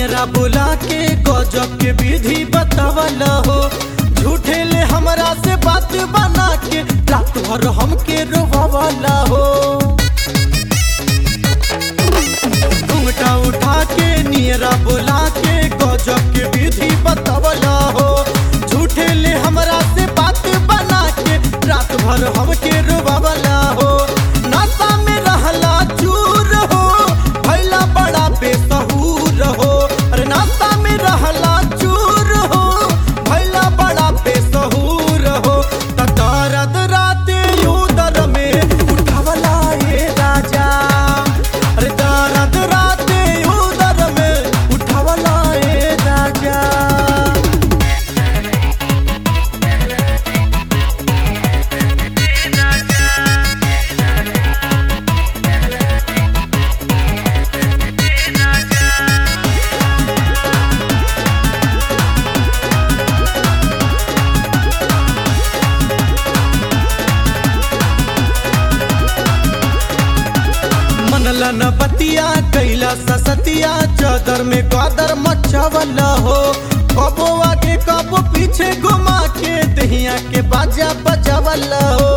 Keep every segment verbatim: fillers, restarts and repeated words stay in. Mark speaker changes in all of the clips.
Speaker 1: नियरा बुला के गजब के विधि बतावला हो। झूठे ले हमरा से बात बना के रात भर हमके रोवावला हो। घूंघटा उठा के नियरा बुला के गजब के विधि बतावला हो। झूठे ले हमरा से बात बना के रात भर हमके रोवावला हो। नाता में रहला चूर हो, भैला बड़ा बेसहूर हो। अरे नाता में रहला चूर हो, भैला बड़ा बेसहूर हो। तकारत राते उदर में उठावला ए राजा। अरे दर्द राते उदर में उठावला ए राजा। मनला न बतिया कैला ससतिया, चादर में गादर मचावला हो। कबो आगे कबो पीछे घुमा के दहिया के बाजा बजावला हो।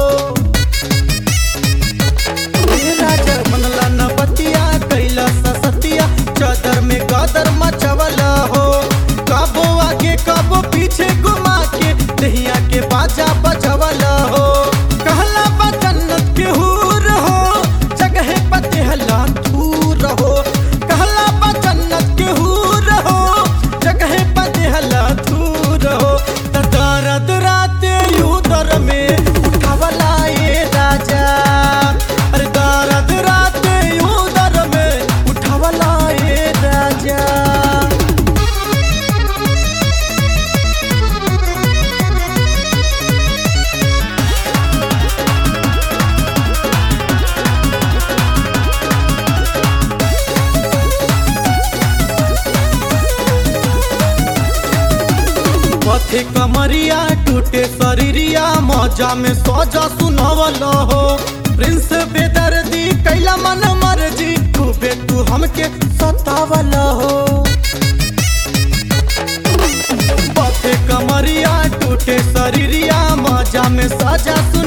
Speaker 1: ए राजा मनला न बतिया कैला ससतिया, चादर में गादर मचावला हो। कबो आगे कबो पीछे घुमा के दहिया के बाजा बजावला हो। कहला बा जन्नत के हूर हो, जगह पते हला दूर हो। कहला बा जन्नत के हूर हो, जगह पते हला दूर हो। दर्द राते उदर में उठावला ए राजा। अरे दर्द राते उदर में उठावला ए राजा। पथे कमरिया टूटे शरीरिया, मौजा में सौजा सुनावला हो। प्रिंस बेदर्दी कैला मन मर्जी, खूबे तू हमके सतावला हो। पथे कमरिया टूटे शरीरिया, मौजा में सौजा